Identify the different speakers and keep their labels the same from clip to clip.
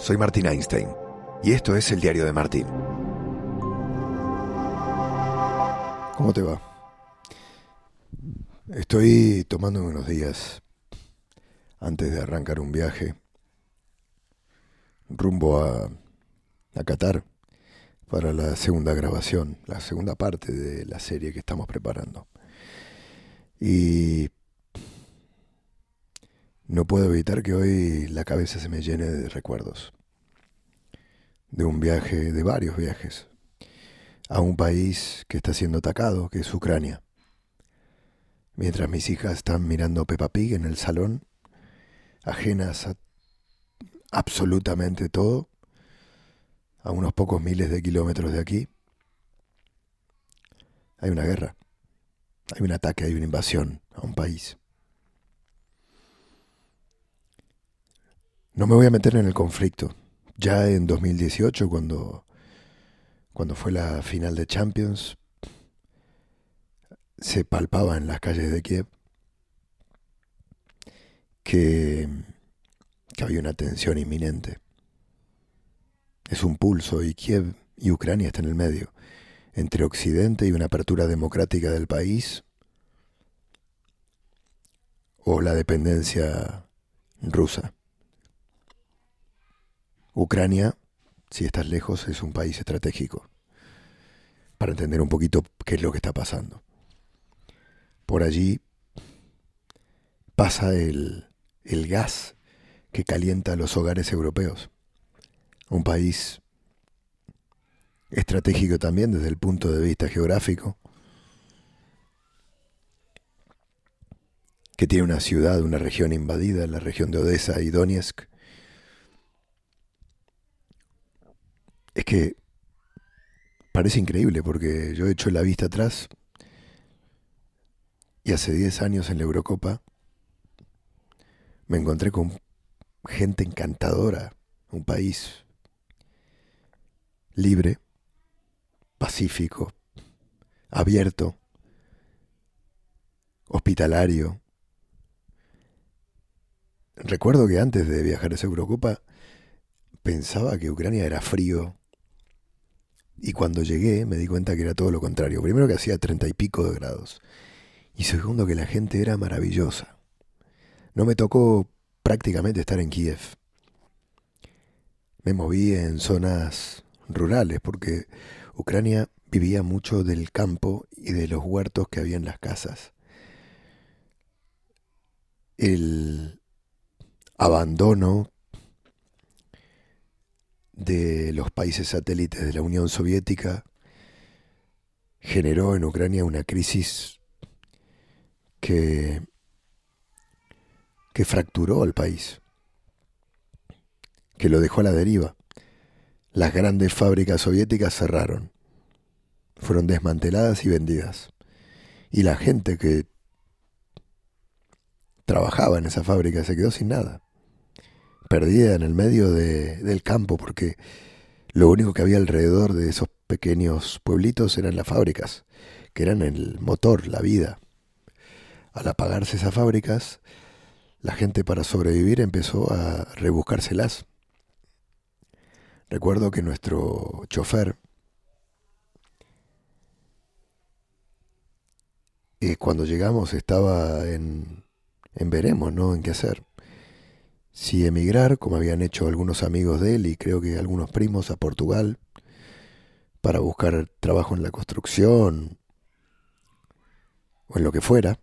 Speaker 1: soy Martín Einstein y esto es el diario de Martín.
Speaker 2: ¿Cómo te va? Estoy tomándome unos días antes de arrancar un viaje rumbo a Qatar para la segunda grabación, la segunda parte de la serie que estamos preparando. Y no puedo evitar que hoy la cabeza se me llene de recuerdos de un viaje, de varios viajes, a un país que está siendo atacado, que es Ucrania. Mientras mis hijas están mirando Peppa Pig en el salón, ajenas a absolutamente todo, a unos pocos miles de kilómetros de aquí, hay una guerra, hay un ataque, hay una invasión a un país. No me voy a meter en el conflicto. Ya en 2018, cuando fue la final de Champions, se palpaba en las calles de Kiev que había una tensión inminente. Es un pulso y Kiev y Ucrania están en el medio, entre Occidente y una apertura democrática del país o la dependencia rusa. Ucrania, si estás lejos, es un país estratégico, para entender un poquito qué es lo que está pasando. Por allí pasa el gas que calienta los hogares europeos. Un país estratégico también desde el punto de vista geográfico, que tiene una ciudad, una región invadida, la región de Odessa y Donetsk. Es que parece increíble porque yo he hecho la vista atrás y hace 10 años en la Eurocopa me encontré con gente encantadora, un país libre, pacífico, abierto, hospitalario. Recuerdo que antes de viajar a esa Eurocopa pensaba que Ucrania era frío y cuando llegué me di cuenta que era todo lo contrario. Primero que hacía 30 y pico de grados y segundo que la gente era maravillosa. No me tocó prácticamente estar en Kiev. Me moví en zonas rurales porque Ucrania vivía mucho del campo y de los huertos que había en las casas. El abandono de los países satélites de la Unión Soviética generó en Ucrania una crisis que fracturó al país, que lo dejó a la deriva. Las grandes fábricas soviéticas cerraron, fueron desmanteladas y vendidas. Y la gente que trabajaba en esa fábrica se quedó sin nada, perdida en el medio del campo, porque lo único que había alrededor de esos pequeños pueblitos eran las fábricas, que eran el motor, la vida. Al apagarse esas fábricas, la gente para sobrevivir empezó a rebuscárselas. Recuerdo que nuestro chofer, cuando llegamos estaba en veremos, ¿no? En qué hacer. Si emigrar, como habían hecho algunos amigos de él y creo que algunos primos, a Portugal, para buscar trabajo en la construcción o en lo que fuera,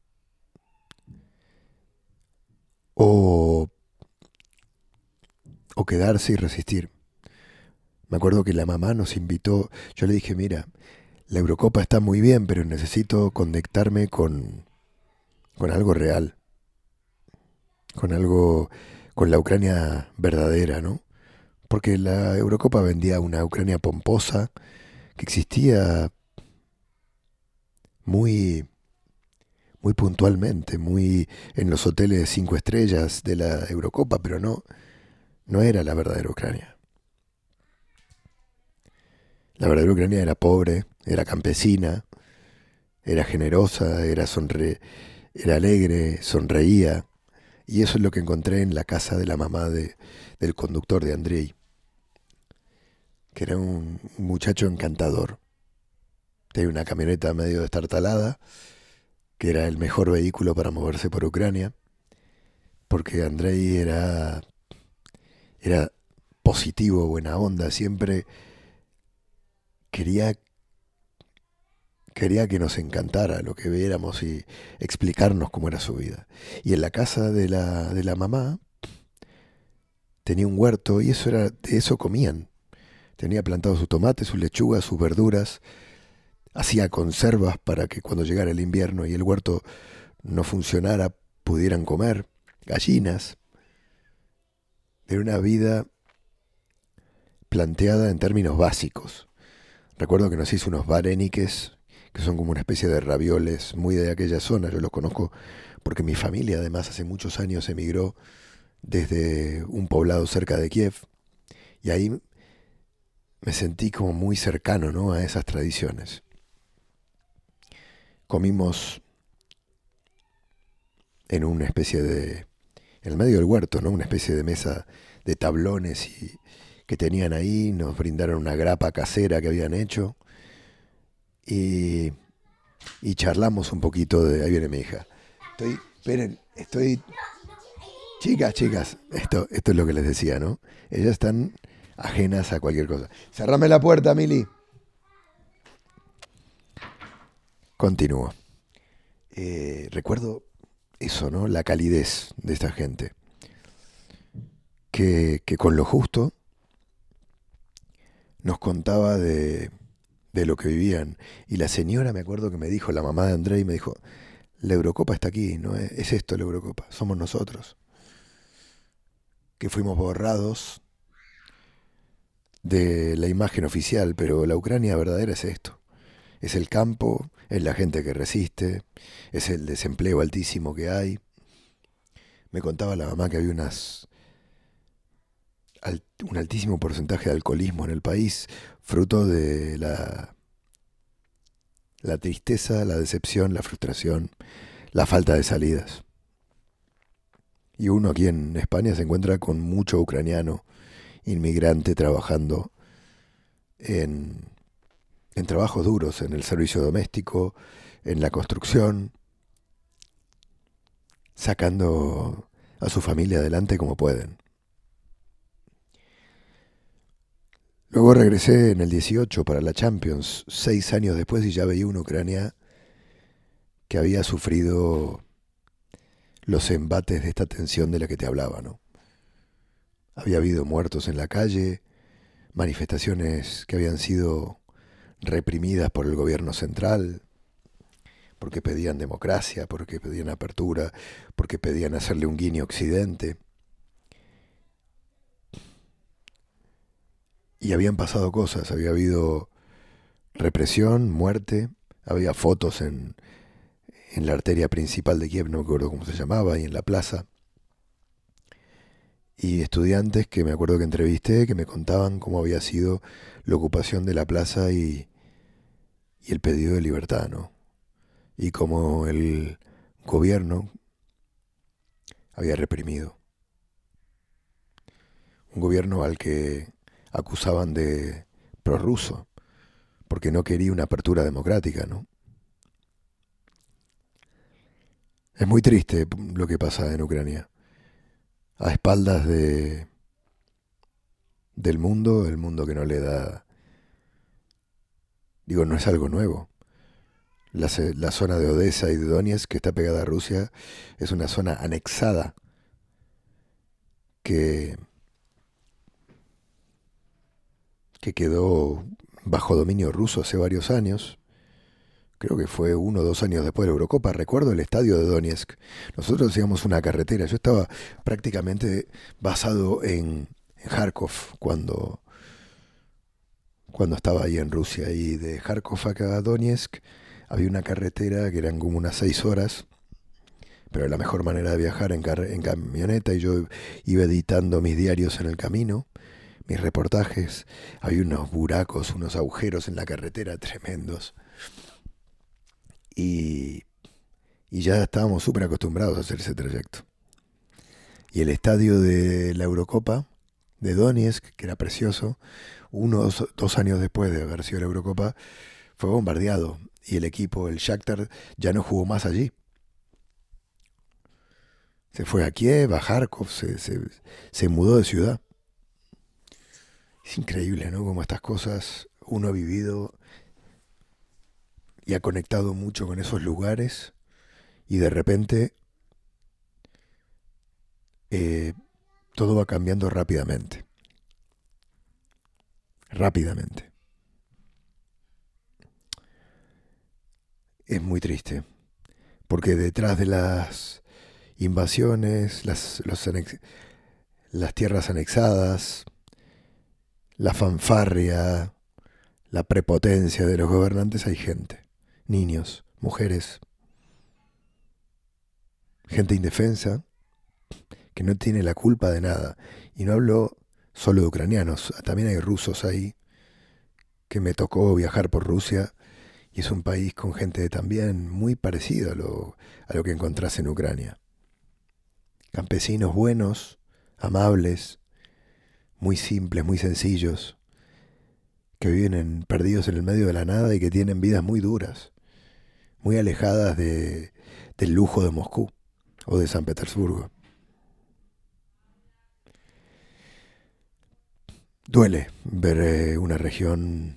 Speaker 2: o quedarse y resistir. Me acuerdo que la mamá nos invitó, yo le dije, mira, la Eurocopa está muy bien, pero necesito conectarme con algo real, con la Ucrania verdadera, ¿no? Porque la Eurocopa vendía una Ucrania pomposa que existía muy, muy puntualmente, muy en los hoteles 5 estrellas de la Eurocopa, pero no era la verdadera Ucrania. La verdadera Ucrania era pobre, era campesina, era generosa, era alegre, sonreía, Y eso es lo que encontré en la casa de la mamá del conductor de Andrei, que era un muchacho encantador. Tenía una camioneta medio destartalada, que era el mejor vehículo para moverse por Ucrania, porque Andrei era positivo, buena onda, siempre quería, quería que nos encantara lo que viéramos y explicarnos cómo era su vida. Y en la casa de la mamá tenía un huerto y de eso comían. Tenía plantados sus tomates, sus lechugas, sus verduras. Hacía conservas para que cuando llegara el invierno y el huerto no funcionara pudieran comer. Gallinas. Era una vida planteada en términos básicos. Recuerdo que nos hizo unos vareniques, que son como una especie de ravioles muy de aquella zona. Yo los conozco porque mi familia además hace muchos años emigró desde un poblado cerca de Kiev. Y ahí me sentí como muy cercano, ¿no?, a esas tradiciones. Comimos en una especie en el medio del huerto, ¿no?, una especie de mesa de tablones que tenían ahí. Nos brindaron una grapa casera que habían hecho y charlamos un poquito ahí viene mi hija. Chicas, esto es lo que les decía, ¿no? Ellas están ajenas a cualquier cosa. Cerrame la puerta, Mili. Continúo. Recuerdo eso, ¿no? La calidez de esta gente. Que con lo justo nos contaba de lo que vivían. Y la señora, me acuerdo que me dijo, la mamá de Andrei, me dijo, la Eurocopa está aquí, ¿no? Es esto la Eurocopa, somos nosotros. Que fuimos borrados de la imagen oficial, pero la Ucrania verdadera es esto. Es el campo, es la gente que resiste, es el desempleo altísimo que hay. Me contaba la mamá que había un altísimo porcentaje de alcoholismo en el país, fruto de la tristeza, la decepción, la frustración, la falta de salidas. Y uno aquí en España se encuentra con mucho ucraniano inmigrante trabajando en trabajos duros, en el servicio doméstico, en la construcción, sacando a su familia adelante como pueden. Luego regresé en el 18 para la Champions, 6 años después, y ya veía una Ucrania que había sufrido los embates de esta tensión de la que te hablaba, ¿no? Había habido muertos en la calle, manifestaciones que habían sido reprimidas por el gobierno central, porque pedían democracia, porque pedían apertura, porque pedían hacerle un guiño a Occidente. Y habían pasado cosas, había habido represión, muerte, había fotos en la arteria principal de Kiev, no me acuerdo cómo se llamaba, y en la plaza. Y estudiantes que me acuerdo que entrevisté, que me contaban cómo había sido la ocupación de la plaza y el pedido de libertad, ¿no? Y cómo el gobierno había reprimido. Un gobierno al que acusaban de prorruso, porque no quería una apertura democrática, ¿no? Es muy triste lo que pasa en Ucrania. A espaldas del mundo, el mundo que no le da... Digo, no es algo nuevo. La zona de Odessa y de Donetsk, que está pegada a Rusia, es una zona anexada que quedó bajo dominio ruso hace varios años. Creo que fue 1 o 2 años después de la Eurocopa. Recuerdo el estadio de Donetsk. Nosotros hacíamos una carretera. Yo estaba prácticamente basado en Kharkov cuando estaba ahí en Rusia. Y de Kharkov a Donetsk había una carretera que eran como unas 6 horas. Pero la mejor manera de viajar en camioneta. Y yo iba editando mis diarios en el camino, mis reportajes. Había unos buracos, unos agujeros en la carretera tremendos. Y ya estábamos súper acostumbrados a hacer ese trayecto. Y el estadio de la Eurocopa de Donetsk, que era precioso, 2 años después de haber sido la Eurocopa, fue bombardeado. Y el equipo, el Shakhtar, ya no jugó más allí. Se fue a Kiev, a Kharkov, se mudó de ciudad. Es increíble, ¿no? Como estas cosas uno ha vivido y ha conectado mucho con esos lugares y de repente todo va cambiando rápidamente. Rápidamente. Es muy triste, porque detrás de las invasiones, las tierras anexadas, la fanfarria, la prepotencia de los gobernantes, hay gente, niños, mujeres, gente indefensa que no tiene la culpa de nada. Y no hablo solo de ucranianos, también hay rusos ahí, que me tocó viajar por Rusia, y es un país con gente también muy parecido a lo que encontrás en Ucrania. Campesinos buenos, amables, muy simples, muy sencillos, que viven perdidos en el medio de la nada y que tienen vidas muy duras, muy alejadas del lujo de Moscú o de San Petersburgo. Duele ver una región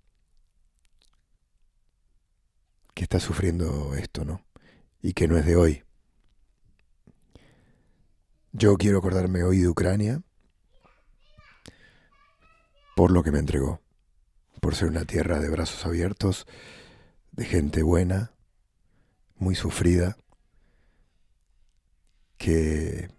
Speaker 2: que está sufriendo esto, ¿no? Y que no es de hoy. Yo quiero acordarme hoy de Ucrania por lo que me entregó, por ser una tierra de brazos abiertos, de gente buena, muy sufrida, que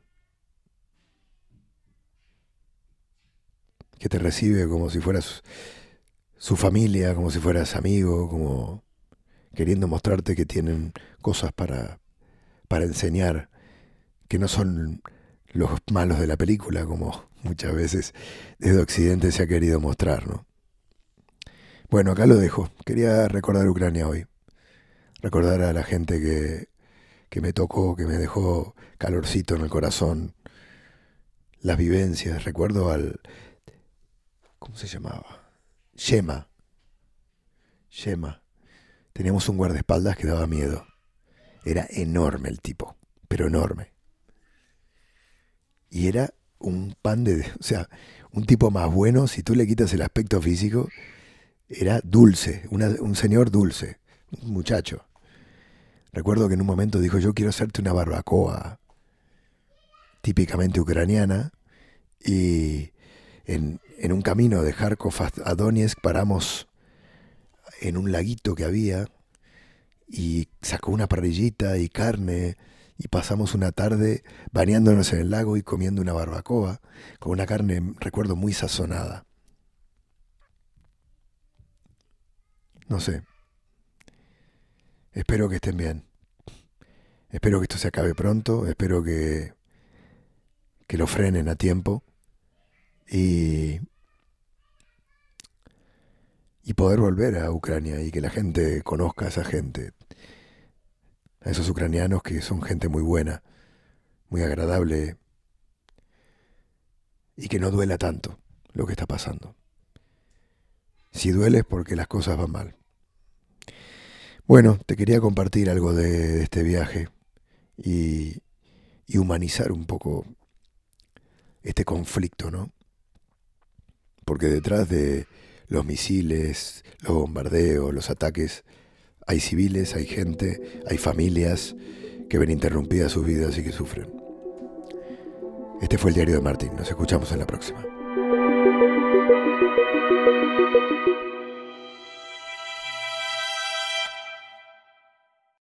Speaker 2: te recibe como si fueras su familia, como si fueras amigo, como queriendo mostrarte que tienen cosas para enseñar, que no son los malos de la película, como muchas veces desde Occidente se ha querido mostrar, ¿no? Bueno, acá lo dejo. Quería recordar Ucrania hoy. Recordar a la gente que me tocó, que me dejó calorcito en el corazón. Las vivencias. Recuerdo ¿cómo se llamaba? Shema. Teníamos un guardaespaldas que daba miedo. Era enorme el tipo, pero enorme. Y era un pan o sea, un tipo más bueno, si tú le quitas el aspecto físico, era dulce, un señor dulce, un muchacho. Recuerdo que en un momento dijo, yo quiero hacerte una barbacoa típicamente ucraniana, y en un camino de Kharkov a Donetsk paramos en un laguito que había y sacó una parrillita y carne y pasamos una tarde bañándonos en el lago y comiendo una barbacoa con una carne, recuerdo, muy sazonada. No sé. Espero que estén bien. Espero que esto se acabe pronto. Espero que lo frenen a tiempo. Y poder volver a Ucrania y que la gente conozca a esa gente. A esos ucranianos que son gente muy buena, muy agradable. Y que no duela tanto lo que está pasando. Si duele es porque las cosas van mal. Bueno, te quería compartir algo de este viaje y humanizar un poco este conflicto, ¿no? Porque detrás de los misiles, los bombardeos, los ataques, hay civiles, hay gente, hay familias que ven interrumpidas sus vidas y que sufren. Este fue el Diario de Martín. Nos escuchamos en la próxima.